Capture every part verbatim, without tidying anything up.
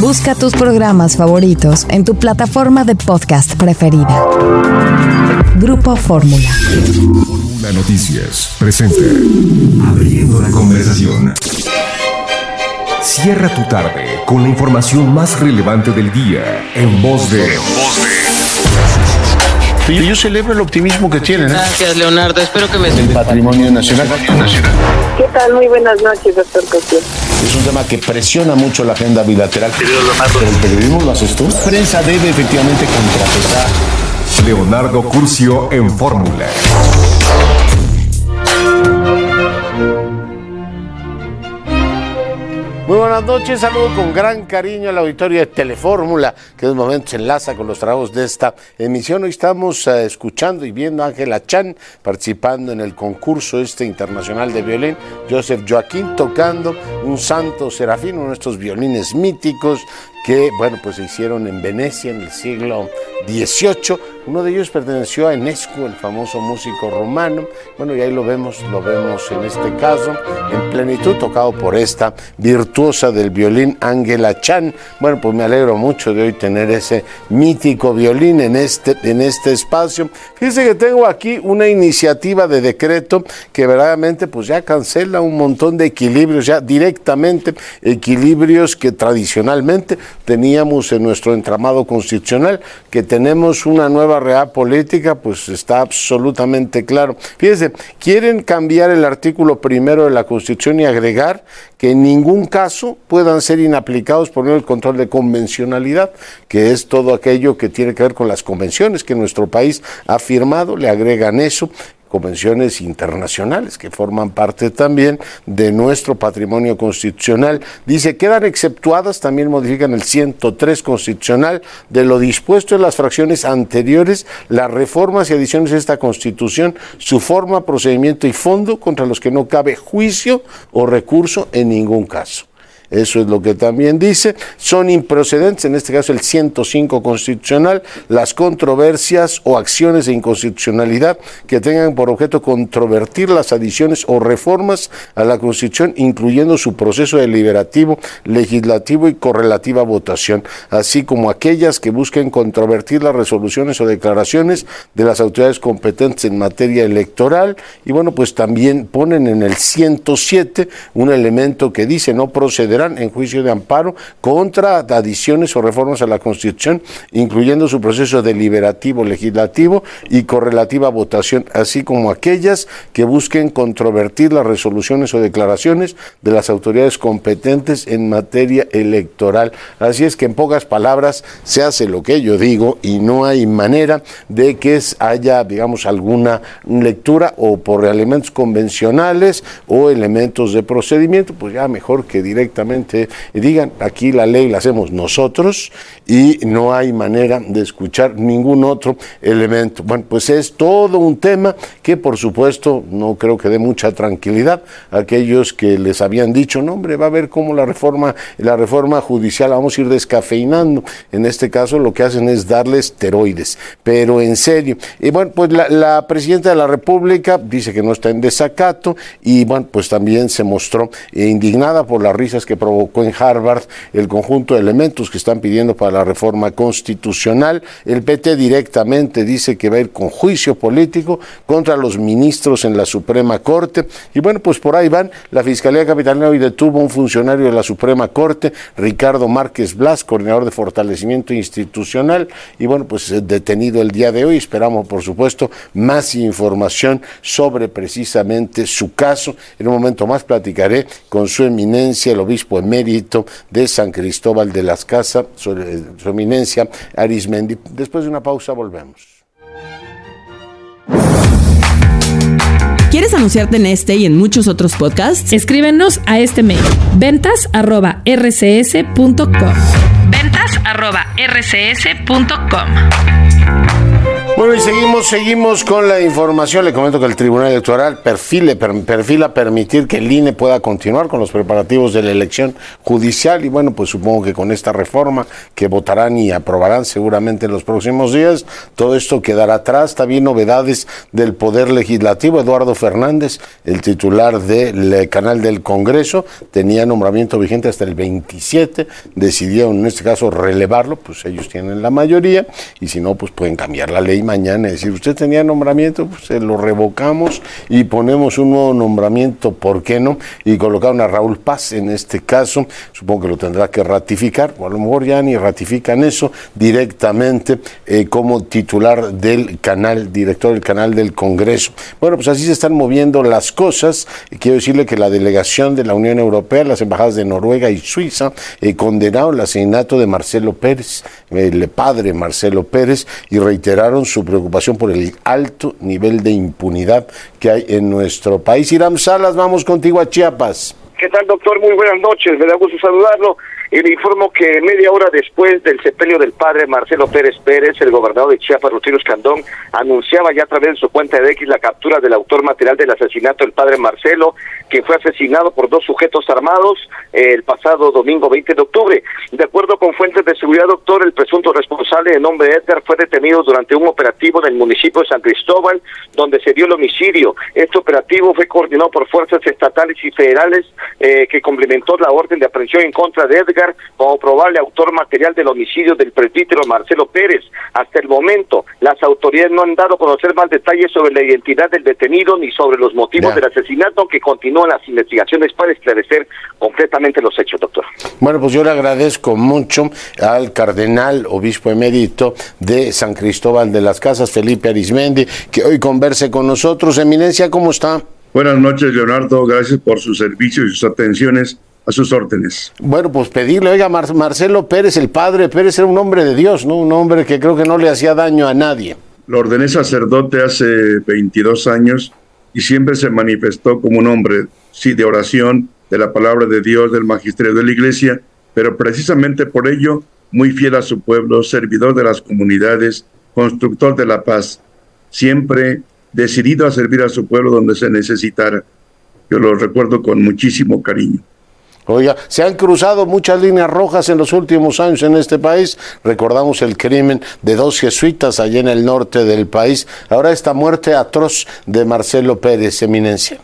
Busca tus programas favoritos en tu plataforma de podcast preferida. Grupo Fórmula. Fórmula Noticias presenta Abriendo la Conversación. Cierra tu tarde con la información más relevante del día en voz de... En voz de... Yo celebro el optimismo que tienen. ¿eh? Gracias, Leonardo. Espero que me... El patrimonio nacional. ¿Qué tal? Muy buenas noches, doctor Cosío. Es un tema que presiona mucho la agenda bilateral. Pero el periodismo lo haces tú. La prensa debe efectivamente contrapesar. Leonardo Curcio en Fórmula. Muy buenas noches, saludo con gran cariño a la auditoría de Telefórmula, que en un momento se enlaza con los trabajos de esta emisión. Hoy estamos uh, escuchando y viendo a Ángela Chan participando en el concurso este internacional de violín. Joseph Joaquín tocando un santo serafín, uno de estos violines míticos que, bueno, pues se hicieron en Venecia en el siglo dieciocho. Uno de ellos perteneció a Enescu, el famoso músico rumano. Bueno, y ahí lo vemos, lo vemos en este caso, en plenitud, tocado por esta virtuosa del violín, Ángela Chan. Bueno, pues me alegro mucho de hoy tener ese mítico violín en este, en este espacio. Fíjense que tengo aquí una iniciativa de decreto que verdaderamente pues ya cancela un montón de equilibrios, ya directamente equilibrios que tradicionalmente teníamos en nuestro entramado constitucional. Que tenemos una nueva realidad política, pues está absolutamente claro. Fíjense, quieren cambiar el artículo primero de la Constitución y agregar que en ningún caso puedan ser inaplicados por el control de convencionalidad, que es todo aquello que tiene que ver con las convenciones que nuestro país ha firmado. Le agregan eso, convenciones internacionales que forman parte también de nuestro patrimonio constitucional. Dice, quedan exceptuadas, también modifican el ciento tres constitucional, de lo dispuesto en las fracciones anteriores, las reformas y adiciones de esta Constitución, su forma, procedimiento y fondo, contra los que no cabe juicio o recurso en ningún caso. Eso es lo que también dice. Son improcedentes, en este caso el ciento cinco constitucional, las controversias o acciones de inconstitucionalidad que tengan por objeto controvertir las adiciones o reformas a la Constitución, incluyendo su proceso deliberativo, legislativo y correlativa votación, así como aquellas que busquen controvertir las resoluciones o declaraciones de las autoridades competentes en materia electoral. Y bueno, pues también ponen en el ciento siete un elemento que dice no proceder en juicio de amparo contra adiciones o reformas a la Constitución, incluyendo su proceso deliberativo, legislativo y correlativa votación, así como aquellas que busquen controvertir las resoluciones o declaraciones de las autoridades competentes en materia electoral. Así es que en pocas palabras se hace lo que yo digo y no hay manera de que haya, digamos, alguna lectura o por elementos convencionales o elementos de procedimiento, pues ya mejor que directamente digan, aquí la ley la hacemos nosotros y no hay manera de escuchar ningún otro elemento. Bueno, pues es todo un tema que por supuesto no creo que dé mucha tranquilidad a aquellos que les habían dicho, no hombre, va a ver cómo la reforma, la reforma judicial la vamos a ir descafeinando. En este caso lo que hacen es darle esteroides, pero en serio. Y bueno, pues la, la presidenta de la República dice que no está en desacato y bueno, pues también se mostró indignada por las risas que provocó en Harvard el conjunto de elementos que están pidiendo para la reforma constitucional. El P T directamente dice que va a ir con juicio político contra los ministros en la Suprema Corte. Y bueno, pues por ahí van. La Fiscalía Capitalina hoy detuvo a un funcionario de la Suprema Corte, Ricardo Márquez Blas, coordinador de fortalecimiento institucional. Y bueno, pues detenido el día de hoy. Esperamos, por supuesto, más información sobre precisamente su caso. En un momento más platicaré con su eminencia, el obispo emérito de San Cristóbal de las Casas, su, su eminencia Arismendi. Después de una pausa volvemos. ¿Quieres anunciarte en este y en muchos otros podcasts? Escríbenos a este mail, ventas arroba r c s punto com. ventas arroba r c s punto com. Bueno, y seguimos, seguimos con la información. Le comento que el Tribunal Electoral perfile, per, perfila permitir que el I N E pueda continuar con los preparativos de la elección judicial y bueno, pues supongo que con esta reforma que votarán y aprobarán seguramente en los próximos días, todo esto quedará atrás. También novedades del Poder Legislativo. Eduardo Fernández, el titular del canal del Congreso, tenía nombramiento vigente hasta el veintisiete, decidieron en este caso relevarlo, pues ellos tienen la mayoría y si no, pues pueden cambiar la ley mañana, es decir, usted tenía nombramiento, pues se lo revocamos y ponemos un nuevo nombramiento, ¿por qué no? Y colocaron a Raúl Paz en este caso, supongo que lo tendrá que ratificar, o a lo mejor ya ni ratifican eso directamente eh, como titular del canal, director del canal del Congreso. Bueno, pues así se están moviendo las cosas. Quiero decirle que la delegación de la Unión Europea, las embajadas de Noruega y Suiza, eh, condenaron el asesinato de Marcelo Pérez, el padre Marcelo Pérez, y reiteraron su preocupación por el alto nivel de impunidad que hay en nuestro país. Iram Salas, vamos contigo a Chiapas. ¿Qué tal, doctor? Muy buenas noches, me da gusto saludarlo. Y le informo que media hora después del sepelio del padre Marcelo Pérez Pérez, el gobernador de Chiapas, Rutilio Escandón, anunciaba ya a través de su cuenta de X la captura del autor material del asesinato del padre Marcelo, que fue asesinado por dos sujetos armados eh, el pasado domingo veinte de octubre. De acuerdo con fuentes de seguridad, doctor, el presunto responsable de nombre Edgar fue detenido durante un operativo en el municipio de San Cristóbal, donde se dio el homicidio. Este operativo fue coordinado por fuerzas estatales y federales eh, que complementó la orden de aprehensión en contra de Edgar como probable autor material del homicidio del presbítero Marcelo Pérez. Hasta el momento, las autoridades no han dado a conocer más detalles sobre la identidad del detenido ni sobre los motivos yeah. del asesinato, aunque continúan las investigaciones para esclarecer completamente los hechos, doctor. Bueno, pues yo le agradezco mucho al cardenal obispo emérito de San Cristóbal de las Casas, Felipe Arizmendi, que hoy converse con nosotros. Eminencia, ¿cómo está? Buenas noches, Leonardo. Gracias por sus servicios y sus atenciones. A sus órdenes. Bueno, pues pedirle, oiga, Mar- Marcelo Pérez, el padre Pérez era un hombre de Dios, ¿no? Un hombre que creo que no le hacía daño a nadie. Lo ordené sacerdote hace veintidós años y siempre se manifestó como un hombre, sí, de oración, de la palabra de Dios, del magisterio de la iglesia, pero precisamente por ello, muy fiel a su pueblo, servidor de las comunidades, constructor de la paz, siempre decidido a servir a su pueblo donde se necesitara. Yo lo recuerdo con muchísimo cariño. Oiga, se han cruzado muchas líneas rojas en los últimos años en este país. Recordamos el crimen de dos jesuitas allá en el norte del país. Ahora esta muerte atroz de Marcelo Pérez, eminencia.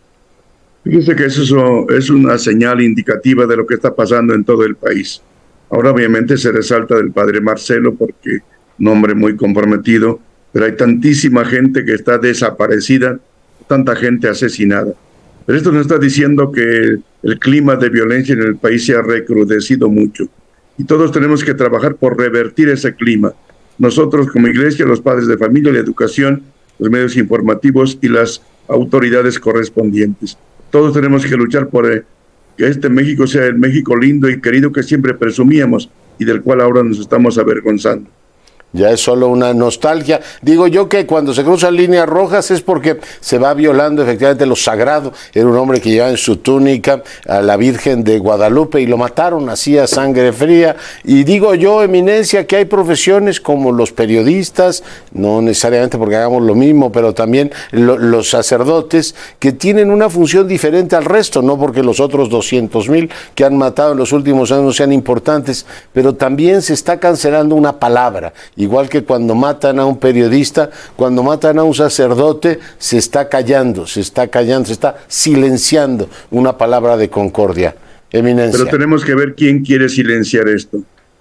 Fíjese que eso es una señal indicativa de lo que está pasando en todo el país. Ahora obviamente se resalta del padre Marcelo porque un hombre muy comprometido, pero hay tantísima gente que está desaparecida, tanta gente asesinada. Pero esto nos está diciendo que el clima de violencia en el país se ha recrudecido mucho. Y todos tenemos que trabajar por revertir ese clima. Nosotros como iglesia, los padres de familia, la educación, los medios informativos y las autoridades correspondientes. Todos tenemos que luchar por eh, que este México sea el México lindo y querido que siempre presumíamos y del cual ahora nos estamos avergonzando. Ya es solo una nostalgia. Digo yo que cuando se cruzan líneas rojas es porque se va violando efectivamente lo sagrado. Era un hombre que llevaba en su túnica a la Virgen de Guadalupe y lo mataron así a sangre fría. Y digo yo, eminencia, que hay profesiones como los periodistas, no necesariamente porque hagamos lo mismo, pero también lo, los sacerdotes, que tienen una función diferente al resto, no porque los otros doscientos mil que han matado en los últimos años no sean importantes, pero también se está cancelando una palabra. Igual que cuando matan a un periodista, cuando matan a un sacerdote, se está callando, se está callando, se está silenciando una palabra de concordia. Eminencia. Pero tenemos que ver quién quiere silenciar esto.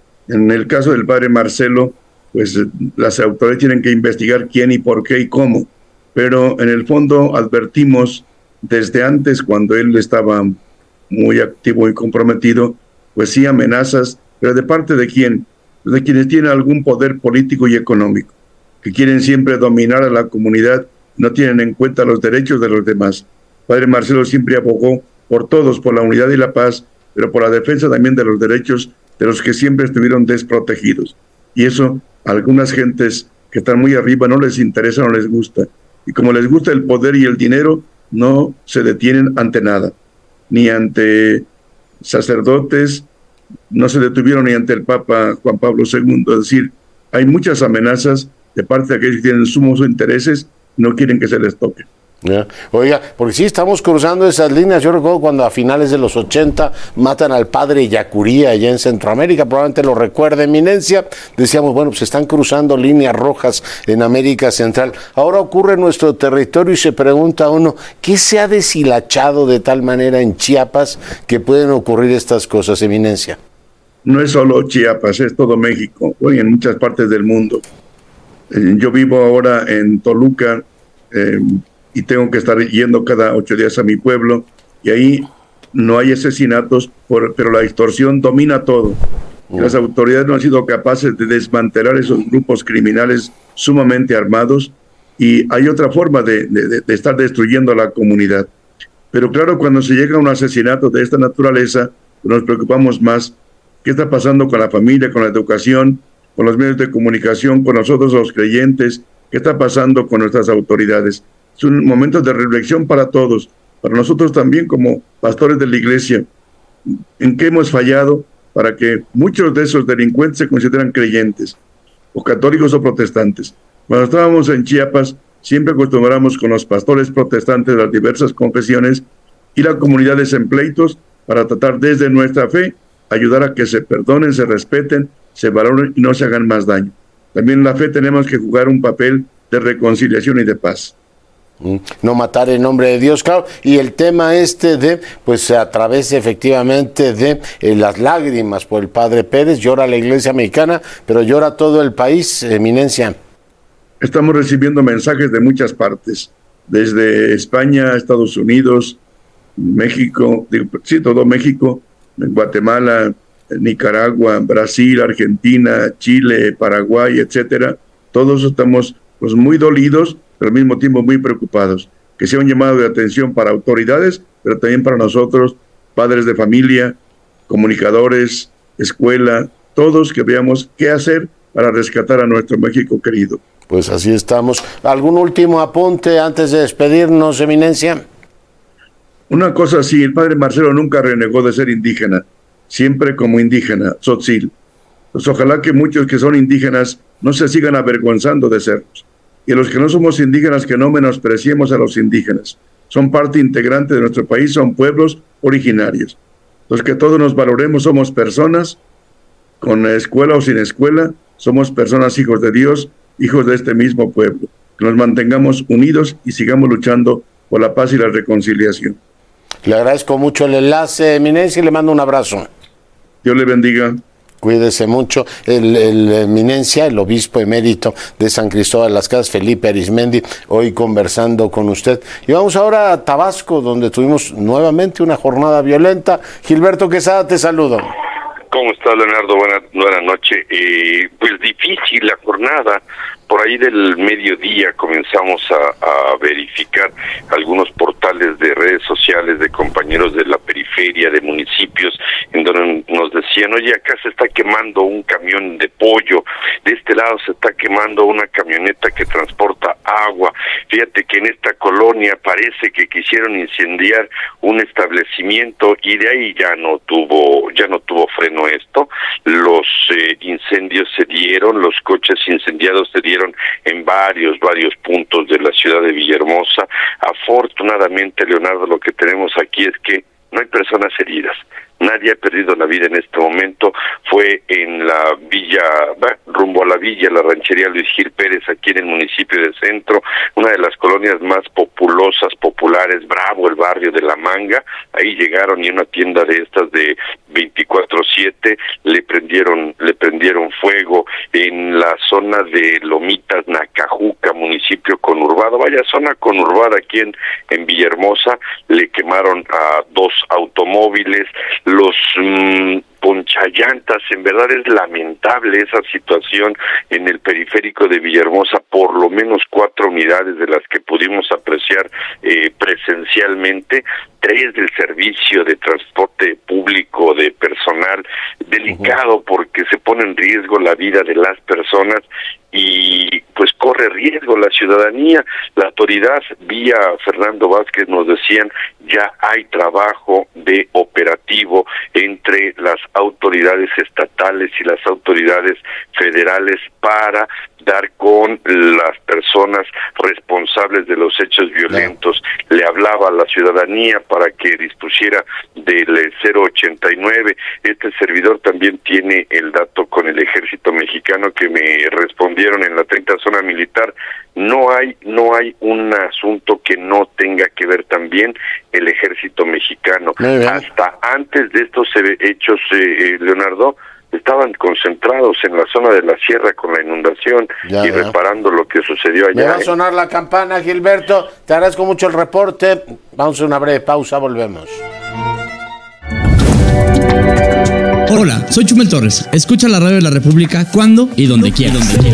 En el caso del padre Marcelo, pues las autoridades tienen que investigar quién y por qué y cómo. Pero en el fondo advertimos desde antes, cuando él estaba muy activo y comprometido, pues sí amenazas, pero ¿de parte de quién? De quienes tienen algún poder político y económico, que quieren siempre dominar a la comunidad, no tienen en cuenta los derechos de los demás. Padre Marcelo siempre abogó por todos, por la unidad y la paz, pero por la defensa también de los derechos de los que siempre estuvieron desprotegidos. Y eso a algunas gentes que están muy arriba no les interesa, no les gusta. Y como les gusta el poder y el dinero, no se detienen ante nada, ni ante sacerdotes, no se detuvieron ni ante el Papa Juan Pablo segundo. Es decir, hay muchas amenazas de parte de aquellos que tienen sumos intereses, no quieren que se les toque. Yeah. Oiga, porque sí, estamos cruzando esas líneas. Yo recuerdo cuando a finales de los ochenta matan al padre Yacuría allá en Centroamérica, probablemente lo recuerde, eminencia. Decíamos, bueno, pues están cruzando líneas rojas en América Central. Ahora ocurre en nuestro territorio y se pregunta uno, ¿qué se ha deshilachado de tal manera en Chiapas que pueden ocurrir estas cosas, eminencia? No es solo Chiapas, es todo México, hoy en muchas partes del mundo. Eh, yo vivo ahora en Toluca, eh, y tengo que estar yendo cada ocho días a mi pueblo, y ahí no hay asesinatos, por, pero la extorsión domina todo. Uh. Las autoridades no han sido capaces de desmantelar esos grupos criminales sumamente armados, y hay otra forma de, de, de estar destruyendo a la comunidad. Pero claro, cuando se llega a un asesinato de esta naturaleza, nos preocupamos más. ¿Qué está pasando con la familia, con la educación, con los medios de comunicación, con nosotros los creyentes? ¿Qué está pasando con nuestras autoridades? Es un momento de reflexión para todos, para nosotros también como pastores de la iglesia. ¿En qué hemos fallado para que muchos de esos delincuentes se consideran creyentes, o católicos o protestantes? Cuando estábamos en Chiapas, siempre acostumbramos con los pastores protestantes de las diversas confesiones ir a comunidades en pleitos para tratar desde nuestra fe ayudar a que se perdonen, se respeten, se valoren y no se hagan más daño. También en la fe tenemos que jugar un papel de reconciliación y de paz. No matar en nombre de Dios, claro, y el tema este de, pues a través efectivamente de eh, las lágrimas por el padre Pérez, llora la iglesia mexicana, pero llora todo el país, eminencia. Estamos recibiendo mensajes de muchas partes, desde España, Estados Unidos, México, digo, sí, todo México, Guatemala, Nicaragua, Brasil, Argentina, Chile, Paraguay, etcétera. Todos estamos pues muy dolidos, pero al mismo tiempo muy preocupados. Que sea un llamado de atención para autoridades, pero también para nosotros, padres de familia, comunicadores, escuela, todos que veamos qué hacer para rescatar a nuestro México querido. Pues así estamos. ¿Algún último apunte antes de despedirnos, eminencia? Una cosa sí, el padre Marcelo nunca renegó de ser indígena, siempre como indígena, tzotzil. Pues ojalá que muchos que son indígenas no se sigan avergonzando de serlos. Y los que no somos indígenas, que no menospreciemos a los indígenas. Son parte integrante de nuestro país, son pueblos originarios. Los que todos nos valoremos, somos personas, con escuela o sin escuela, somos personas hijos de Dios, hijos de este mismo pueblo. Que nos mantengamos unidos y sigamos luchando por la paz y la reconciliación. Le agradezco mucho el enlace, eminencia, y le mando un abrazo. Dios le bendiga. Cuídese mucho. El, el eminencia, el obispo emérito de San Cristóbal de las Casas, Felipe Arizmendi, hoy conversando con usted. Y vamos ahora a Tabasco, donde tuvimos nuevamente una jornada violenta. Gilberto Quesada, te saludo. ¿Cómo está, Leonardo? Buena, buena noche. Eh, pues difícil la jornada. Por ahí del mediodía comenzamos a, a verificar algunos portales de redes sociales de compañeros de la periferia, de municipios, en donde nos decían, oye, acá se está quemando un camión de pollo, de este lado se está quemando una camioneta que transporta agua. Fíjate que en esta colonia parece que quisieron incendiar un establecimiento y de ahí ya no tuvo, ya no tuvo freno esto. Los eh, incendios se dieron, los coches incendiados se dieron en varios, varios puntos de la ciudad de Villahermosa. Afortunadamente, Leonardo, lo que tenemos aquí es que no hay personas heridas. Nadie ha perdido la vida en este momento. Fue en la villa, bah, rumbo a la villa, la ranchería Luis Gil Pérez, aquí en el municipio de Centro, una de las colonias más populosas, populares, Bravo, el barrio de La Manga. Ahí llegaron y en una tienda de estas de veinticuatro siete le prendieron, le prendieron fuego. En la zona de Lomitas, Nacajuca, municipio conurbado, vaya zona conurbada aquí en, en Villahermosa, le quemaron a dos automóviles. Los mmm, ponchallantas, en verdad es lamentable esa situación en el periférico de Villahermosa, por lo menos cuatro unidades de las que pudimos apreciar eh, presencialmente, tres del servicio de transporte público de personal, delicado uh-huh. porque se pone en riesgo la vida de las personas y pues corre riesgo la ciudadanía. La autoridad vía Fernando Vázquez nos decían, ya hay trabajo de operativo entre las autoridades estatales y las autoridades federales para dar con las personas responsables de los hechos violentos. Le hablaba a la ciudadanía para que dispusiera del cero ochenta y nueve. Este servidor también tiene el dato con el ejército mexicano que me respondieron en la treinta zona militar. No hay, no hay un asunto que no tenga que ver también el ejército mexicano. Hasta antes de estos hechos, eh, Leonardo, estaban concentrados en la zona de la sierra con la inundación ya, y ya. reparando lo que sucedió allá. Me va a sonar la campana, Gilberto. Te agradezco mucho el reporte. Vamos a una breve pausa, volvemos. Hola, soy Chumel Torres. Escucha la radio de la República cuando y donde quieras.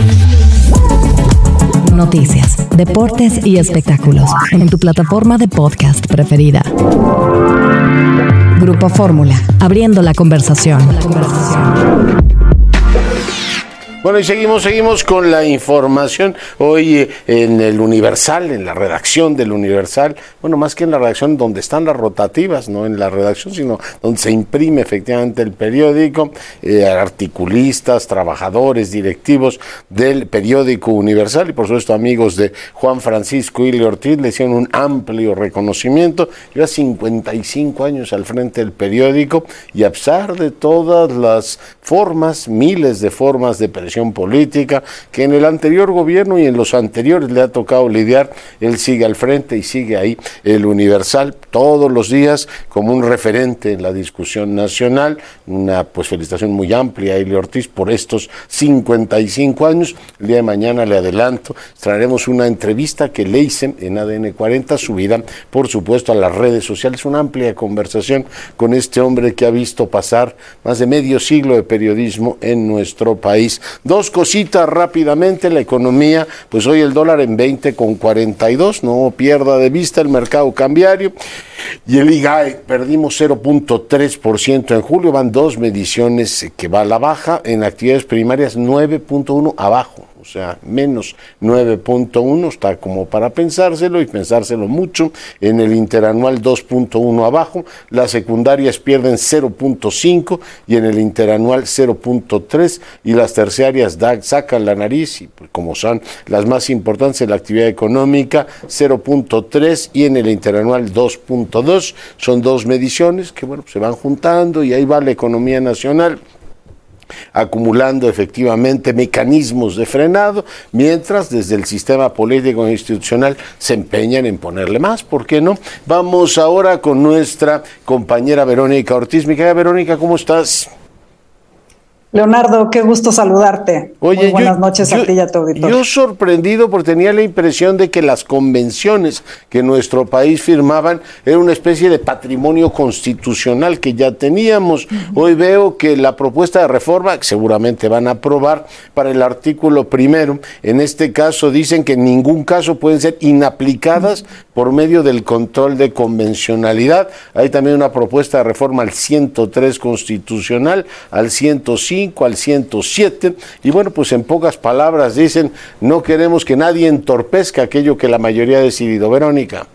Noticias, deportes y espectáculos en tu plataforma de podcast preferida. Grupo Fórmula, abriendo la conversación. La conversación. Bueno, y seguimos, seguimos con la información. Hoy eh, en el Universal, en la redacción del Universal, bueno, más que en la redacción donde están las rotativas, no en la redacción, sino donde se imprime efectivamente el periódico, eh, articulistas, trabajadores, directivos del periódico Universal y por supuesto amigos de Juan Francisco Ili Ortiz le hicieron un amplio reconocimiento. Lleva cincuenta y cinco años al frente del periódico y a pesar de todas las formas, miles de formas de presión política que en el anterior gobierno y en los anteriores le ha tocado lidiar, él sigue al frente y sigue ahí el Universal todos los días como un referente en la discusión nacional. Una pues felicitación muy amplia a Ili Ortiz por estos cincuenta y cinco años. El día de mañana, le adelanto, traeremos una entrevista que le hice en A D N cuarenta, subida por supuesto a las redes sociales, una amplia conversación con este hombre que ha visto pasar más de medio siglo de periodismo en nuestro país. Dos cositas rápidamente, la economía, pues hoy el dólar en veinte con cuarenta y dos, no pierda de vista el mercado cambiario, y el I G A E, perdimos cero punto tres por ciento en julio, van dos mediciones que va a la baja, en actividades primarias nueve punto uno abajo, o sea, menos nueve punto uno, está como para pensárselo y pensárselo mucho. En el interanual dos punto uno abajo, las secundarias pierden cero punto cinco y en el interanual cero punto tres y las terciarias da, sacan la nariz y pues, como son las más importantes en la actividad económica, cero punto tres y en el interanual dos punto dos, son dos mediciones que bueno, se van juntando y ahí va la economía nacional acumulando efectivamente mecanismos de frenado, mientras desde el sistema político e institucional se empeñan en ponerle más, ¿por qué no? Vamos ahora con nuestra compañera Verónica Ortiz. Mi querida Verónica, ¿cómo estás? Leonardo, qué gusto saludarte. Oye, Muy buenas yo, noches yo, a ti y a tu auditorio. Yo sorprendido porque tenía la impresión de que las convenciones que nuestro país firmaban era una especie de patrimonio constitucional que ya teníamos. Uh-huh. Hoy veo que la propuesta de reforma, que seguramente van a aprobar para el artículo primero, en este caso dicen que en ningún caso pueden ser inaplicadas uh-huh. por medio del control de convencionalidad. Hay también una propuesta de reforma al ciento tres constitucional, al ciento cinco, al ciento siete, y bueno, pues en pocas palabras dicen, no queremos que nadie entorpezca aquello que la mayoría ha decidido. Verónica.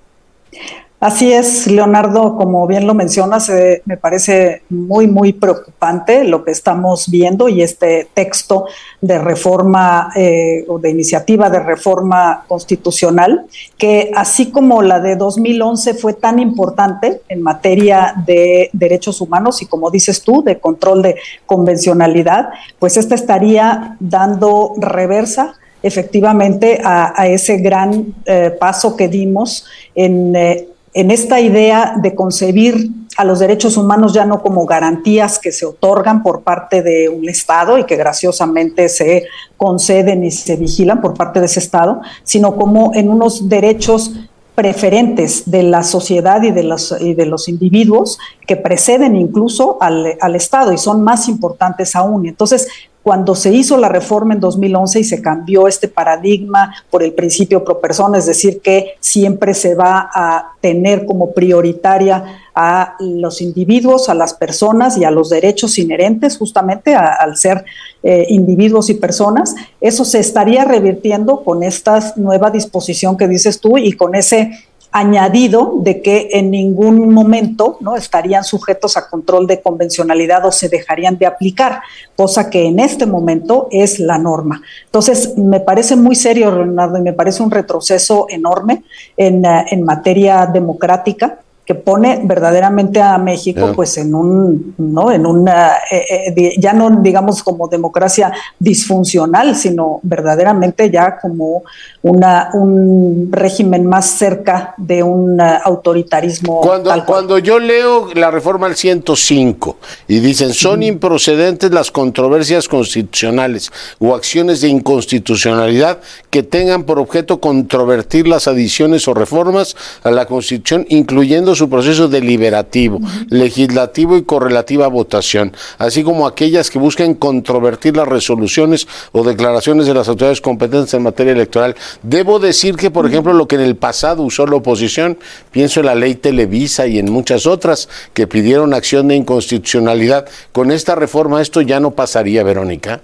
Así es, Leonardo, como bien lo mencionas, eh, me parece muy, muy preocupante lo que estamos viendo y este texto de reforma eh, o de iniciativa de reforma constitucional, que así como la de dos mil once fue tan importante en materia de derechos humanos y como dices tú, de control de convencionalidad, pues esta estaría dando reversa efectivamente a, a ese gran eh, paso que dimos en eh, en esta idea de concebir a los derechos humanos ya no como garantías que se otorgan por parte de un Estado y que graciosamente se conceden y se vigilan por parte de ese Estado, sino como en unos derechos preferentes de la sociedad y de los, y de los individuos que preceden incluso al, al Estado y son más importantes aún. Entonces, cuando se hizo la reforma en dos mil once y se cambió este paradigma por el principio pro persona, es decir, que siempre se va a tener como prioritaria a los individuos, a las personas y a los derechos inherentes justamente a, al ser eh, individuos y personas, eso se estaría revirtiendo con esta nueva disposición que dices tú y con ese añadido de que en ningún momento, ¿no?, estarían sujetos a control de convencionalidad o se dejarían de aplicar, cosa que en este momento es la norma. Entonces, me parece muy serio, Leonardo, y me parece un retroceso enorme en, en materia democrática, que pone verdaderamente a México yeah. pues en un, ¿no? en una, eh, eh, ya no digamos como democracia disfuncional, sino verdaderamente ya como una, un régimen más cerca de un uh, autoritarismo. Cuando, cuando yo leo la reforma al ciento cinco y dicen son mm. improcedentes las controversias constitucionales o acciones de inconstitucionalidad que tengan por objeto controvertir las adiciones o reformas a la Constitución, incluyendo su proceso deliberativo, uh-huh. legislativo y correlativa votación, así como aquellas que busquen controvertir las resoluciones o declaraciones de las autoridades competentes en materia electoral. Debo decir que, por uh-huh. ejemplo, lo que en el pasado usó la oposición, pienso en la ley Televisa y en muchas otras que pidieron acción de inconstitucionalidad, con esta reforma esto ya no pasaría, Verónica.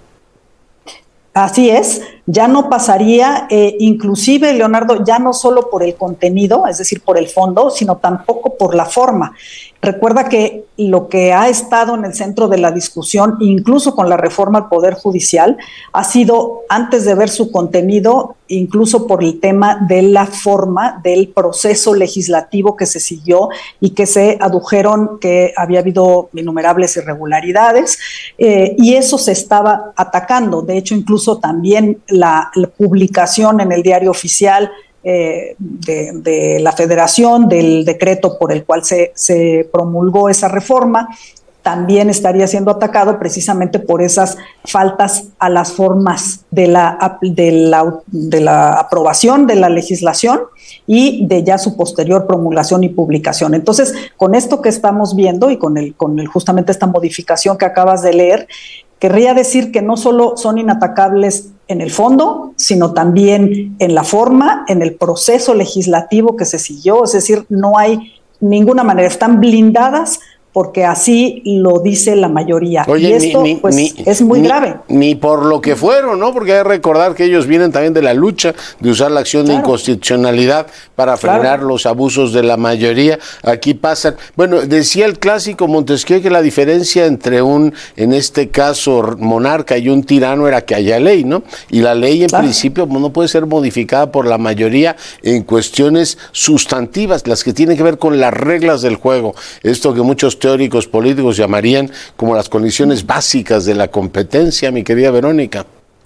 Así es, ya no pasaría, eh, inclusive, Leonardo, ya no solo por el contenido, es decir, por el fondo, sino tampoco por la forma. Recuerda que lo que ha estado en el centro de la discusión, incluso con la reforma al Poder Judicial, ha sido, antes de ver su contenido, incluso por el tema de la forma del proceso legislativo que se siguió y que se adujeron que había habido innumerables irregularidades, eh, y eso se estaba atacando. De hecho, incluso también la, la publicación en el Diario Oficial Eh, de, de la Federación, del decreto por el cual se, se promulgó esa reforma, también estaría siendo atacado precisamente por esas faltas a las formas de la, de la, de la aprobación de la legislación y de ya su posterior promulgación y publicación. Entonces, con esto que estamos viendo y con, el, con el, justamente esta modificación que acabas de leer, querría decir que no solo son inatacables en el fondo, sino también en la forma, en el proceso legislativo que se siguió, es decir, no hay ninguna manera, están blindadas porque así lo dice la mayoría. Oye, y esto ni, pues, ni, es muy ni, grave. Ni por lo que fueron, ¿no? Porque hay que recordar que ellos vienen también de la lucha de usar la acción claro. de inconstitucionalidad para frenar claro. los abusos de la mayoría. Aquí pasan. Bueno, decía el clásico Montesquieu que la diferencia entre un, en este caso, monarca y un tirano era que haya ley, ¿no? Y la ley en claro. principio no puede ser modificada por la mayoría en cuestiones sustantivas, las que tienen que ver con las reglas del juego. Esto que muchos teóricos políticos llamarían como las condiciones básicas de la competencia, mi querida Verónica.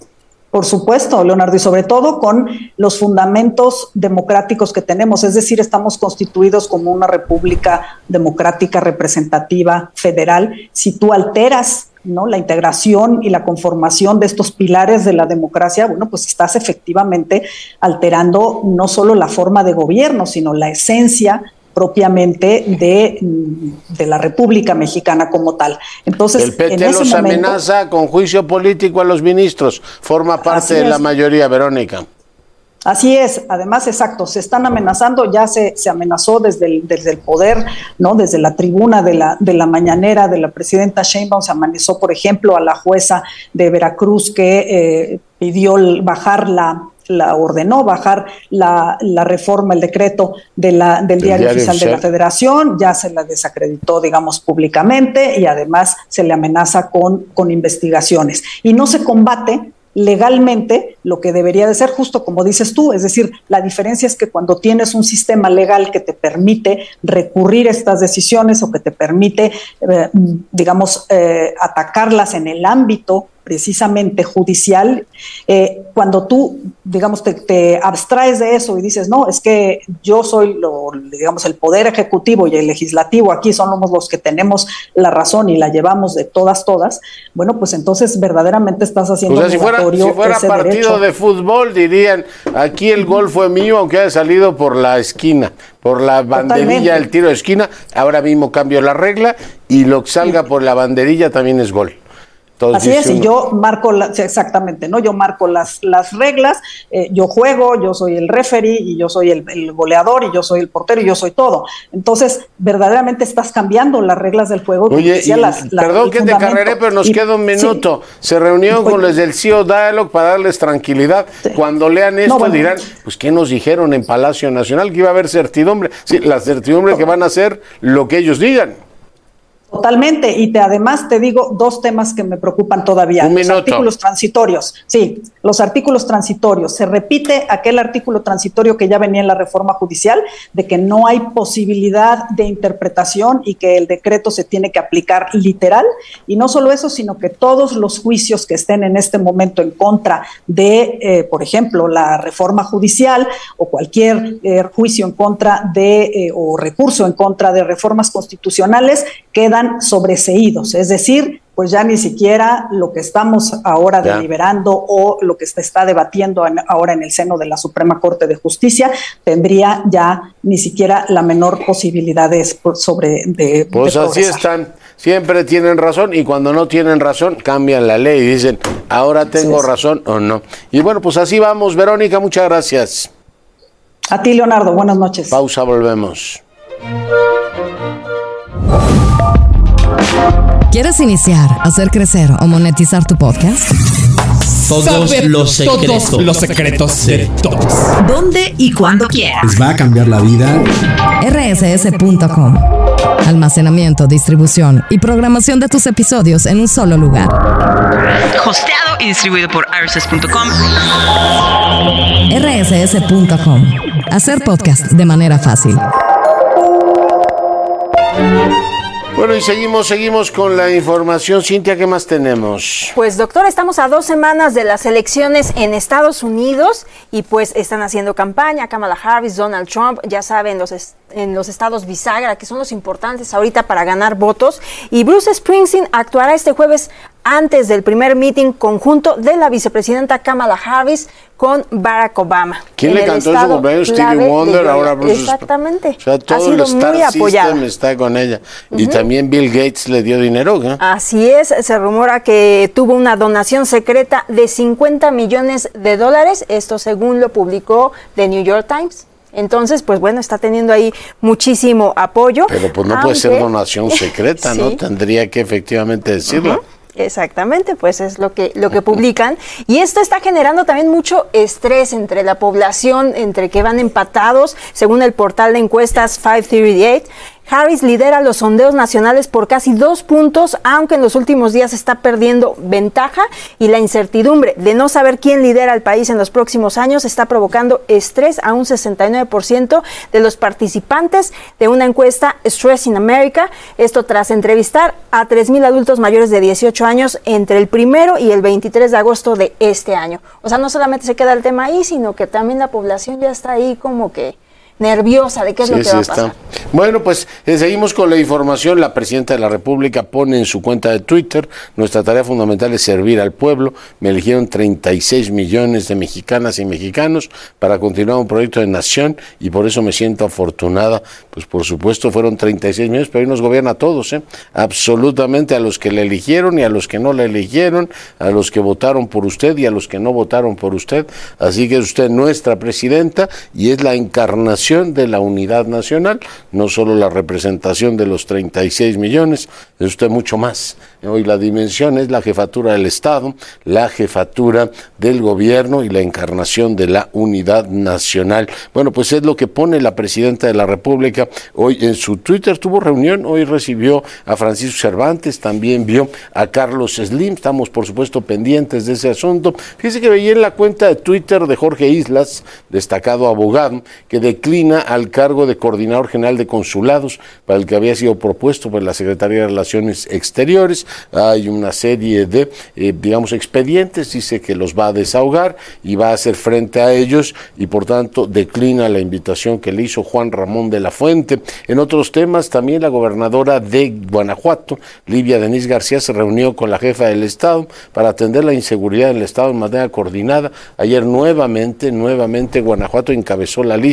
Por supuesto, Leonardo, y sobre todo con los fundamentos democráticos que tenemos, es decir, estamos constituidos como una república democrática, representativa, federal. Si tú alteras, ¿no?, la integración y la conformación de estos pilares de la democracia, bueno, pues estás efectivamente alterando no solo la forma de gobierno, sino la esencia propiamente de, de la República Mexicana como tal. Entonces, el P T en ese los momento, amenaza con juicio político a los ministros, forma parte de la mayoría, Verónica. Así es, además, exacto, se están amenazando, ya se, se amenazó desde el, desde el poder, ¿no? Desde la tribuna de la, de la mañanera de la presidenta Sheinbaum, se amenazó, por ejemplo, a la jueza de Veracruz que eh, pidió bajar la la ordenó bajar la, la reforma, el decreto de la, del Diario, Diario Oficial de la Federación, ya se la desacreditó, digamos, públicamente, y además se le amenaza con, con investigaciones. Y no se combate legalmente lo que debería de ser, justo como dices tú, es decir, la diferencia es que cuando tienes un sistema legal que te permite recurrir a estas decisiones o que te permite, eh, digamos, eh, atacarlas en el ámbito precisamente judicial, eh, cuando tú, digamos, te, te abstraes de eso y dices, no, es que yo soy, lo, digamos, el poder ejecutivo y el legislativo, aquí somos los que tenemos la razón y la llevamos de todas, todas, bueno, pues entonces verdaderamente estás haciendo o sea, si fuera, si fuera partido derecho. de fútbol, dirían, aquí el gol fue mío, aunque haya salido por la esquina, por la banderilla, el tiro de esquina, ahora mismo cambio la regla y lo que salga por la banderilla también es gol. Todos Así es, y yo marco, la, exactamente, ¿no? Yo marco las, las reglas, eh, yo juego, yo soy el referee, y yo soy el, el goleador, y yo soy el portero, y yo soy todo. Entonces, verdaderamente estás cambiando las reglas del juego. Oye, decía, y, las, la, perdón que te carreré, pero nos y, queda un minuto. Sí. Se reunió con los del C E O Dialogue para darles tranquilidad. Sí. Cuando lean esto no, bueno, dirán, pues, ¿qué nos dijeron en Palacio Nacional? Que iba a haber certidumbre. Sí, la certidumbre que van a hacer lo que ellos digan. Totalmente, y te, además te digo dos temas que me preocupan todavía. Un los minuto. Artículos transitorios, sí, los artículos transitorios. Se repite aquel artículo transitorio que ya venía en la reforma judicial, de que no hay posibilidad de interpretación y que el decreto se tiene que aplicar literal, y no solo eso, sino que todos los juicios que estén en este momento en contra de, eh, por ejemplo, la reforma judicial o cualquier eh, juicio en contra de, eh, o recurso en contra de reformas constitucionales, quedan sobreseídos, es decir, pues ya ni siquiera lo que estamos ahora ya. deliberando o lo que se está debatiendo en, ahora en el seno de la Suprema Corte de Justicia tendría ya ni siquiera la menor posibilidad de sobre de pues de así están, siempre tienen razón, y cuando no tienen razón cambian la ley y dicen ahora tengo sí, razón o no. Y bueno, pues así vamos. Verónica, muchas gracias. A ti, Leonardo, buenas noches. Pausa, volvemos. ¿Quieres iniciar, hacer crecer o monetizar tu podcast? Todos Saber los secretos. Todos los secretos de todos. ¿Dónde y cuándo quieras? ¿Les va a cambiar la vida? R S S punto com. Almacenamiento, distribución y programación de tus episodios en un solo lugar. Hosteado y distribuido por R S S punto com. R S S punto com. Hacer podcast de manera fácil. Bueno, y seguimos, seguimos con la información. Cintia, ¿qué más tenemos? Pues, doctor, estamos a dos semanas de las elecciones en Estados Unidos y pues están haciendo campaña Kamala Harris, Donald Trump, ya saben, los est- en los estados bisagra, que son los importantes ahorita para ganar votos. Y Bruce Springsteen actuará este jueves antes del primer meeting conjunto de la vicepresidenta Kamala Harris con Barack Obama. ¿Quién le cantó en su cumpleaños? Stevie Wonder, ahora Bruce. Exactamente. O sea, todo el Star System está con ella. Uh-huh. Y también Bill Gates le dio dinero, ¿no? Así es, se rumora que tuvo una donación secreta de cincuenta millones de dólares, esto según lo publicó The New York Times. Entonces, pues bueno, está teniendo ahí muchísimo apoyo. Pero pues no aunque... puede ser donación secreta, sí. ¿no? Tendría que efectivamente decirlo. Uh-huh. Exactamente, pues es lo que lo que publican, y esto está generando también mucho estrés entre la población, entre que van empatados, según el portal de encuestas quinientos treinta y ocho. Harris lidera los sondeos nacionales por casi dos puntos, aunque en los últimos días está perdiendo ventaja, y la incertidumbre de no saber quién lidera el país en los próximos años está provocando estrés a un sesenta y nueve por ciento de los participantes de una encuesta Stress in America, esto tras entrevistar a tres mil adultos mayores de dieciocho años entre el primero y el veintitrés de agosto de este año. O sea, no solamente se queda el tema ahí, sino que también la población ya está ahí como que nerviosa de qué es sí, lo que sí va a pasar. Está. Bueno, pues eh, seguimos con la información. La presidenta de la República pone en su cuenta de Twitter: nuestra tarea fundamental es servir al pueblo. Me eligieron treinta y seis millones de mexicanas y mexicanos para continuar un proyecto de nación y por eso me siento afortunada. Pues por supuesto fueron treinta y seis millones, pero hoy nos gobierna a todos, ¿eh? Absolutamente, a los que le eligieron y a los que no le eligieron, a los que votaron por usted y a los que no votaron por usted. Así que es usted nuestra presidenta y es la encarnación de la unidad nacional, no solo la representación de los treinta y seis millones, es usted mucho más. Hoy la dimensión es la jefatura del Estado, la jefatura del gobierno y la encarnación de la unidad nacional. Bueno, pues es lo que pone la presidenta de la República hoy en su Twitter. Tuvo reunión, hoy recibió a Francisco Cervantes, también vio a Carlos Slim, estamos por supuesto pendientes de ese asunto. Fíjese que veía en la cuenta de Twitter de Jorge Islas, destacado abogado, que declina al cargo de coordinador general de consulados, para el que había sido propuesto por la Secretaría de Relaciones Exteriores. Hay una serie de, eh, digamos, expedientes, dice que los va a desahogar y va a hacer frente a ellos, y por tanto declina la invitación que le hizo Juan Ramón de la Fuente. En otros temas, también la gobernadora de Guanajuato, Livia Denise García, se reunió con la jefa del Estado para atender la inseguridad del Estado en manera coordinada. Ayer nuevamente, nuevamente Guanajuato encabezó la lista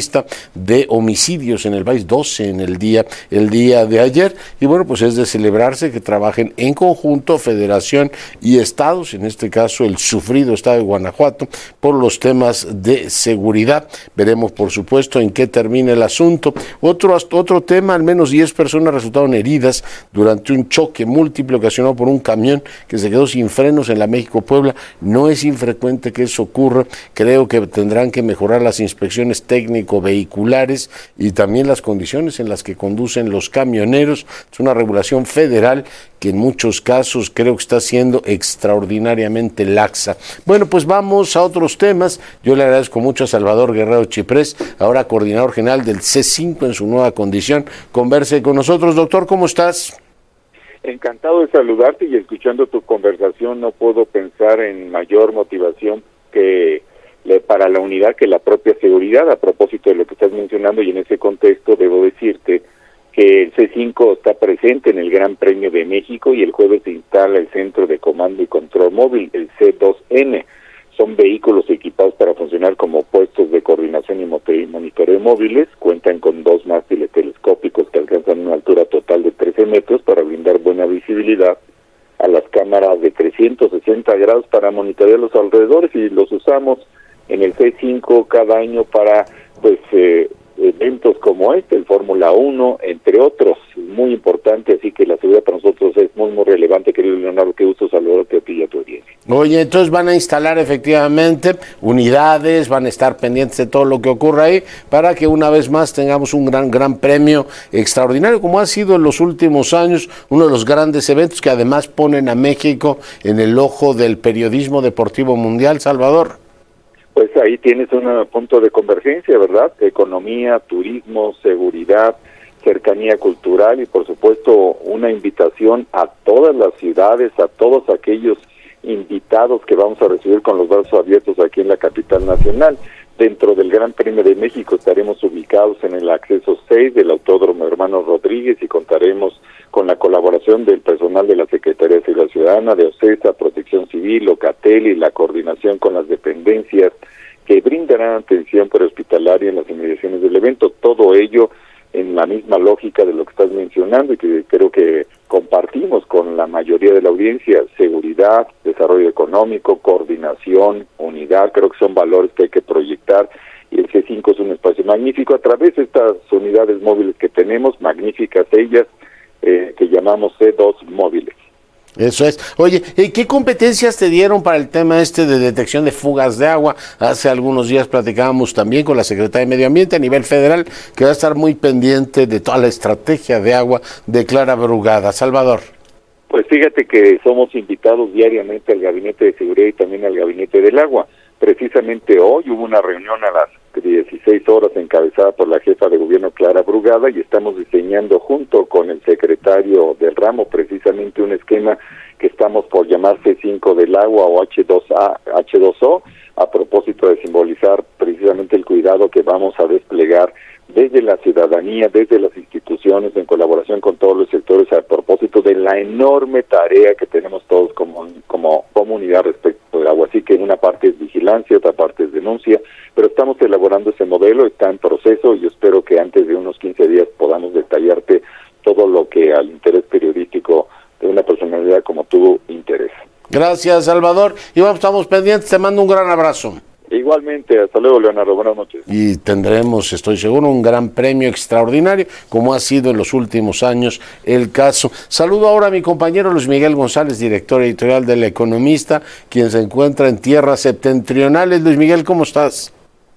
de homicidios en el país, doce en el día, el día de ayer, y bueno, pues es de celebrarse que trabajen en conjunto Federación y estados, en este caso el sufrido estado de Guanajuato, por los temas de seguridad. Veremos, por supuesto, en qué termina el asunto. Otro, otro tema, al menos diez personas resultaron heridas durante un choque múltiple ocasionado por un camión que se quedó sin frenos en la México-Puebla. No es infrecuente que eso ocurra. Creo que tendrán que mejorar las inspecciones técnico-vehiculares y también las condiciones en las que conducen los camioneros. Es una regulación federal que en muchos casos creo que está siendo extraordinariamente laxa. Bueno, pues vamos a otros temas. Yo le agradezco mucho a Salvador Guerrero Chiprés, ahora coordinador general del C cinco en su nueva condición. Converse con nosotros. Doctor, ¿cómo estás? Encantado de saludarte, y escuchando tu conversación no puedo pensar en mayor motivación que le, para la unidad que la propia seguridad. A propósito de lo que estás mencionando, y en ese contexto debo decirte que el C cinco está presente en el Gran Premio de México, y el jueves se instala el Centro de Comando y Control Móvil, el C dos N. Son vehículos equipados para funcionar como puestos de coordinación y monitoreo móviles. Cuentan con dos mástiles telescópicos que alcanzan una altura total de trece metros para brindar buena visibilidad a las cámaras de trescientos sesenta grados para monitorear los alrededores, y los usamos en el C cinco cada año para pues eh, eventos como este, el Fórmula uno, entre otros, muy importante, así que la seguridad para nosotros es muy, muy relevante, querido Leonardo. Qué gusto saludarte a ti y a tu audiencia. Oye, entonces van a instalar efectivamente unidades, van a estar pendientes de todo lo que ocurra ahí, para que una vez más tengamos un gran, gran premio extraordinario, como ha sido en los últimos años, uno de los grandes eventos que además ponen a México en el ojo del periodismo deportivo mundial. Salvador. Pues ahí tienes un punto de convergencia, ¿verdad? Economía, turismo, seguridad, cercanía cultural y por supuesto una invitación a todas las ciudades, a todos aquellos invitados que vamos a recibir con los brazos abiertos aquí en la capital nacional. Dentro del Gran Premio de México estaremos ubicados en el acceso seis del Autódromo Hermanos Rodríguez, y contaremos con la colaboración del personal de la Secretaría de Seguridad Ciudadana, de OCESA, Protección Civil, Locatel, y la coordinación con las dependencias que brindarán atención prehospitalaria en las inmediaciones del evento. Todo ello en la misma lógica de lo que estás mencionando y que creo que compartimos con la mayoría de la audiencia: seguridad, desarrollo económico, coordinación, unidad. Creo que son valores que hay que proyectar, y el C cinco es un espacio magnífico a través de estas unidades móviles que tenemos, magníficas ellas, eh, que llamamos C dos móviles. Eso es. Oye, ¿qué competencias te dieron para el tema este de detección de fugas de agua? Hace algunos días platicábamos también con la Secretaría de Medio Ambiente a nivel federal, que va a estar muy pendiente de toda la estrategia de agua de Clara Brugada. Salvador. Pues fíjate que somos invitados diariamente al Gabinete de Seguridad y también al Gabinete del Agua. Precisamente hoy hubo una reunión a las dieciséis horas encabezada por la jefa de gobierno Clara Brugada, y estamos diseñando junto con el secretario del ramo precisamente un esquema que estamos por llamar C cinco del agua o H dos A, H dos O, a propósito de simbolizar precisamente el cuidado que vamos a desplegar desde la ciudadanía, desde las instituciones, en colaboración con todos los sectores, a propósito de la enorme tarea que tenemos todos como, como comunidad respecto del agua. Así que una parte es vigilancia, otra parte es denuncia, pero estamos elaborando ese modelo, está en proceso, y yo espero que antes de unos quince días podamos detallarte todo lo que al interés periodístico de una personalidad como tú interesa. Gracias, Salvador. Y bueno, estamos pendientes, te mando un gran abrazo. Igualmente, hasta luego, Leonardo, buenas noches. Y tendremos, estoy seguro, un gran premio extraordinario, como ha sido en los últimos años el caso. Saludo ahora a mi compañero Luis Miguel González, director editorial del Economista, quien se encuentra en tierras septentrionales. Luis Miguel, ¿cómo estás?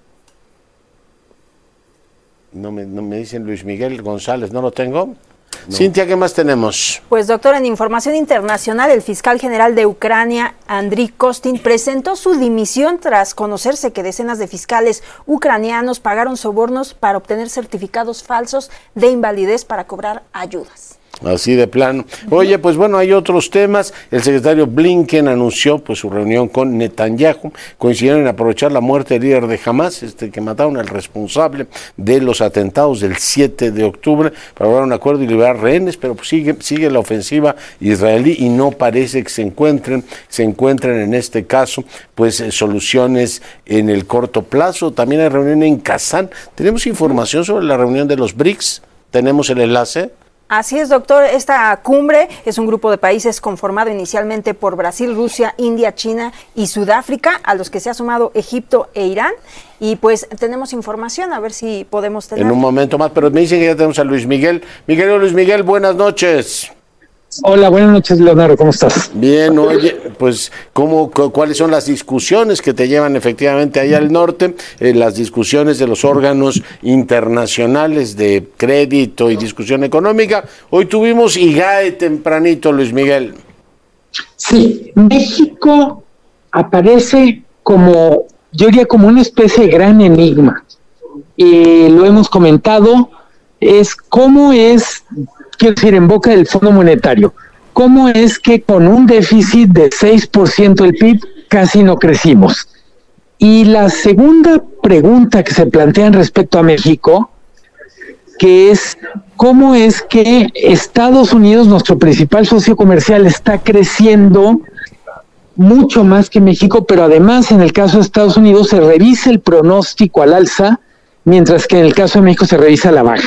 No me, no me dicen Luis Miguel González, ¿no lo tengo? No. Cintia, ¿qué más tenemos? Pues, doctor, en información internacional, el fiscal general de Ucrania, Andriy Kostin, presentó su dimisión tras conocerse que decenas de fiscales ucranianos pagaron sobornos para obtener certificados falsos de invalidez para cobrar ayudas. Así de plano. Oye, pues bueno, hay otros temas. El secretario Blinken anunció pues su reunión con Netanyahu. Coincidieron en aprovechar la muerte del líder de Hamas, este que mataron al responsable de los atentados del siete de octubre, para lograr un acuerdo y liberar rehenes, pero pues sigue, sigue la ofensiva israelí y no parece que se encuentren, se encuentren en este caso, pues eh, soluciones en el corto plazo. También hay reunión en Kazán. ¿Tenemos información sobre la reunión de los B R I C S? ¿Tenemos el enlace? Así es, doctor. Esta cumbre es un grupo de países conformado inicialmente por Brasil, Rusia, India, China y Sudáfrica, a los que se ha sumado Egipto e Irán. Y pues tenemos información, a ver si podemos tener. En un momento más, pero me dicen que ya tenemos a Luis Miguel. Mi querido Luis Miguel, buenas noches. Hola, buenas noches, Leonardo, ¿cómo estás? Bien, oye, pues, ¿cómo, cu- ¿cuáles son las discusiones que te llevan efectivamente allá al norte? Eh, las discusiones de los órganos internacionales de crédito y discusión económica. Hoy tuvimos I G A E tempranito, Luis Miguel. Sí, México aparece como, yo diría, como una especie de gran enigma. Y lo hemos comentado, es cómo es, quiero decir, en boca del Fondo Monetario, cómo es que con un déficit de seis por ciento del P I B casi no crecimos. Y la segunda pregunta que se plantea respecto a México, que es cómo es que Estados Unidos, nuestro principal socio comercial, está creciendo mucho más que México, pero además en el caso de Estados Unidos se revisa el pronóstico al alza, mientras que en el caso de México se revisa a la baja.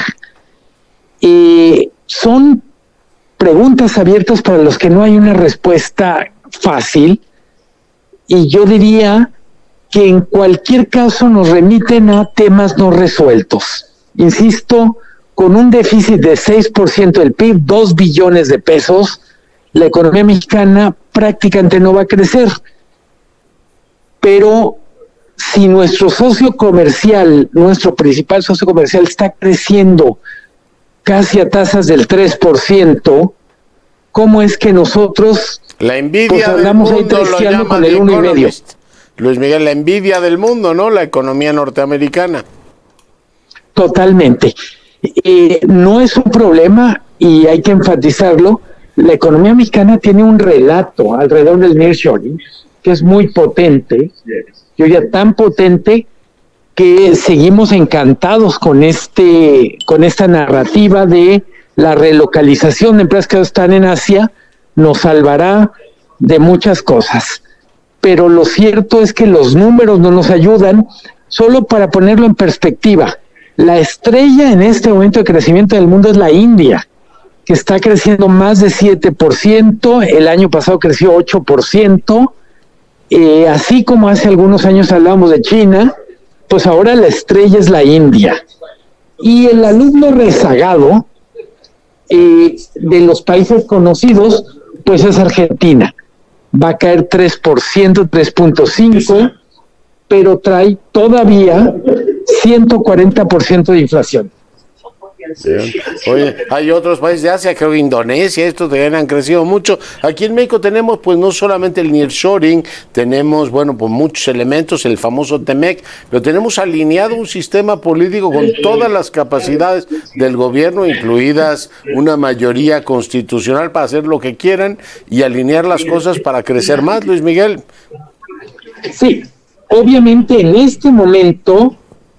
Eh, son preguntas abiertas para los que no hay una respuesta fácil, y yo diría que en cualquier caso nos remiten a temas no resueltos. Insisto, con un déficit de seis por ciento del P I B, dos billones de pesos, la economía mexicana prácticamente no va a crecer. Pero si nuestro socio comercial, nuestro principal socio comercial está creciendo casi a tasas del tres por ciento, ¿cómo es que nosotros la envidia pues, andamos del ahí mundo lo treceando con el The uno y medio? Economist. Luis Miguel, la envidia del mundo, ¿no? La economía norteamericana. Totalmente. Eh, no es un problema y hay que enfatizarlo. La economía mexicana tiene un relato alrededor del nearshoring que es muy potente, yo diría tan potente que seguimos encantados con este, con esta narrativa de la relocalización de empresas que están en Asia, nos salvará de muchas cosas. Pero lo cierto es que los números no nos ayudan. Solo para ponerlo en perspectiva, la estrella en este momento de crecimiento del mundo es la India, que está creciendo más de siete por ciento, el año pasado creció ocho por ciento, eh, así como hace algunos años hablábamos de China, pues ahora la estrella es la India. Y el alumno rezagado eh, de los países conocidos, pues es Argentina. Va a caer tres por ciento, tres punto cinco por ciento, pero trae todavía ciento cuarenta por ciento de inflación. Bien. Oye, hay otros países de Asia, creo que Indonesia, estos también han crecido mucho. Aquí en México tenemos pues no solamente el nearshoring, tenemos, bueno, pues muchos elementos, el famoso TEMEC, pero tenemos alineado un sistema político con todas las capacidades del gobierno, incluidas una mayoría constitucional para hacer lo que quieran y alinear las cosas para crecer más, Luis Miguel. Sí, obviamente en este momento,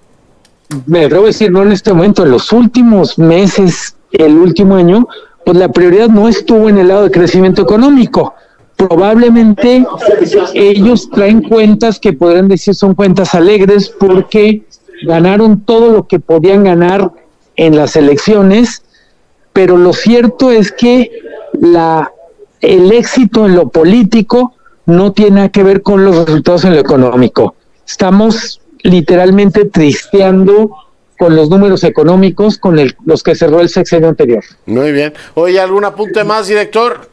me atrevo a decir, no en este momento, en los últimos meses, el último año, pues la prioridad no estuvo en el lado de crecimiento económico. Probablemente ellos traen cuentas que podrían decir son cuentas alegres porque ganaron todo lo que podían ganar en las elecciones, pero lo cierto es que la, el éxito en lo político no tiene nada que ver con los resultados en lo económico. Estamos literalmente tristeando con los números económicos con el, los que cerró el sexenio anterior. Muy bien. Oye, ¿algún apunte más, director?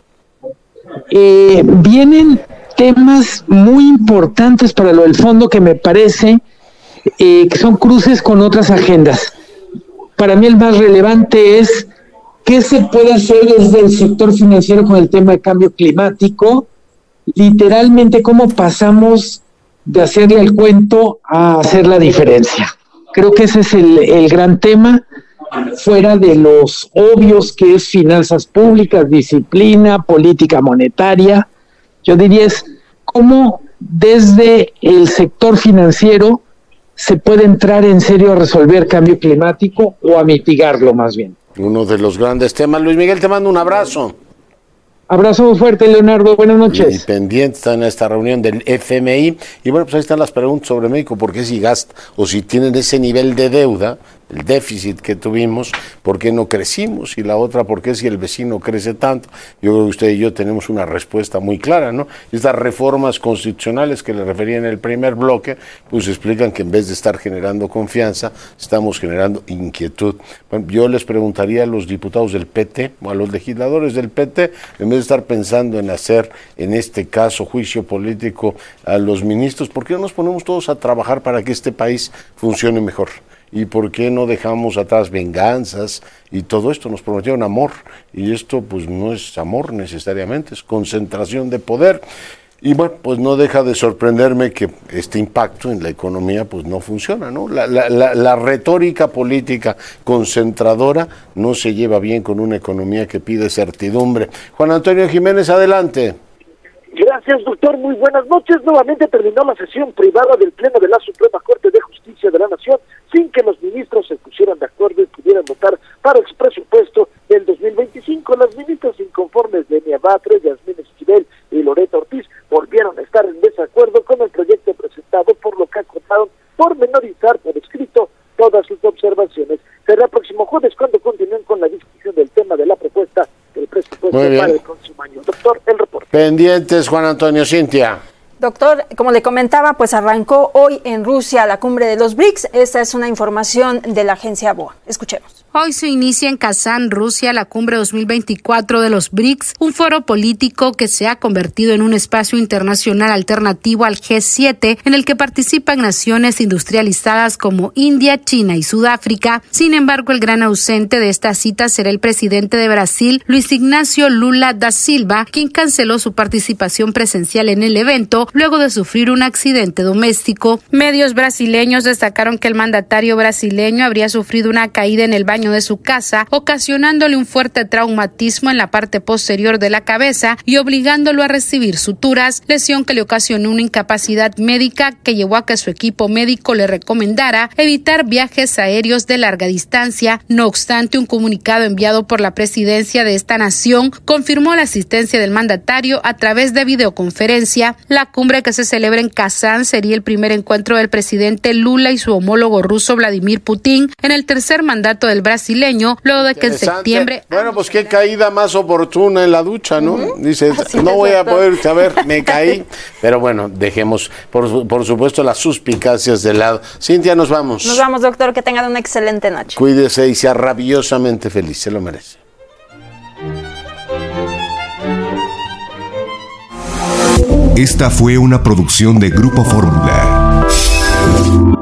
Eh, vienen temas muy importantes para lo del fondo que me parece eh, que son cruces con otras agendas. Para mí el más relevante es qué se puede hacer desde el sector financiero con el tema de cambio climático, literalmente cómo pasamos de hacerle el cuento a hacer la diferencia. Creo que ese es el, el gran tema. fuera de los obvios que es finanzas públicas, disciplina, política monetaria. Yo diría es cómo desde el sector financiero se puede entrar en serio a resolver cambio climático o a mitigarlo más bien. Uno de los grandes temas. Luis Miguel, te mando un abrazo. Abrazo muy fuerte, Leonardo. Buenas noches. Y pendiente está en esta reunión del F M I. Y bueno, pues ahí están las preguntas sobre México. ¿Por qué si gasta o si tienen ese nivel de deuda, el déficit que tuvimos, por qué no crecimos? Y la otra, ¿por qué si el vecino crece tanto? Yo creo que usted y yo tenemos una respuesta muy clara, ¿no? Estas reformas constitucionales que le refería en el primer bloque, pues explican que en vez de estar generando confianza, estamos generando inquietud. Bueno, yo les preguntaría a los diputados del P T o a los legisladores del P T, en vez de estar pensando en hacer, en este caso, juicio político a los ministros, ¿por qué no nos ponemos todos a trabajar para que este país funcione mejor? ¿Y por qué no dejamos atrás venganzas y todo esto? Nos prometieron amor y esto pues no es amor necesariamente, es concentración de poder. Y bueno, pues no deja de sorprenderme que este impacto en la economía pues no funciona, ¿no? La, la, la, la retórica política concentradora no se lleva bien con una economía que pide certidumbre. Juan Antonio Jiménez, adelante. Gracias, doctor. Muy buenas noches. Nuevamente terminó la sesión privada del Pleno de la Suprema Corte de Justicia de la Nación sin que los ministros se pusieran de acuerdo y pudieran votar para el presupuesto del dos mil veinticinco. Las ministras inconformes de Enia Batres, Yasmín Esquivel y Loreta Ortiz volvieron a estar en desacuerdo con el proyecto presentado, por lo que acordaron pormenorizar por escrito todas sus observaciones. Será el próximo jueves cuando continúen con la discusión del tema de la propuesta del presupuesto para el próximo año. Doctor, el reporte. Pendientes, Juan Antonio. Cintia. Doctor, como le comentaba, pues arrancó hoy en Rusia la cumbre de los B R I C S. Esta es una información de la agencia B O A. Escuchemos. Hoy se inicia en Kazán, Rusia, la cumbre dos mil veinticuatro de los B R I C S, un foro político que se ha convertido en un espacio internacional alternativo al G siete, en el que participan naciones industrializadas como India, China y Sudáfrica. Sin embargo, el gran ausente de esta cita será el presidente de Brasil, Luis Ignacio Lula da Silva, quien canceló su participación presencial en el evento luego de sufrir un accidente doméstico. Medios brasileños destacaron que el mandatario brasileño habría sufrido una caída en el baño de su casa, ocasionándole un fuerte traumatismo en la parte posterior de la cabeza y obligándolo a recibir suturas, lesión que le ocasionó una incapacidad médica que llevó a que su equipo médico le recomendara evitar viajes aéreos de larga distancia. No obstante, un comunicado enviado por la presidencia de esta nación confirmó la asistencia del mandatario a través de videoconferencia. La cumbre, que se celebra en Kazán, sería el primer encuentro del presidente Lula y su homólogo ruso Vladimir Putin en el tercer mandato del brasileño, luego de que en septiembre... Bueno, pues qué caída más oportuna en la ducha, ¿no? Uh-huh. Dice, Así no voy a poder saber, me caí. Pero bueno, dejemos, por, por supuesto, las suspicacias de lado. Cintia, nos vamos. Nos vamos, doctor, que tengan una excelente noche. Cuídese y sea rabiosamente feliz, se lo merece. Esta fue una producción de Grupo Fórmula.